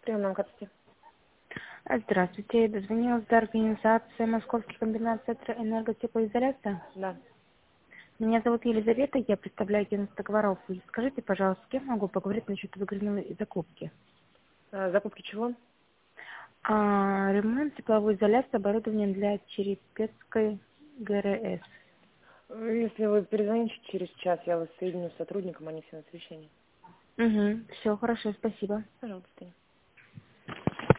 Чем нам хотите? Здравствуйте, дозвонилась до организации Московский комбинат Центра энерготеплоизоляции. Да. Меня зовут Елизавета, я представляю агентство договоров. И скажите, пожалуйста, с кем могу поговорить насчет выгодной закупки? Закупки чего? Ремонт тепловой изоляции оборудования для Черепецкой ГРС. Если вы перезвоните через час, я вас соединю с сотрудником, они все на совещании. Угу, все, хорошо, спасибо. Пожалуйста.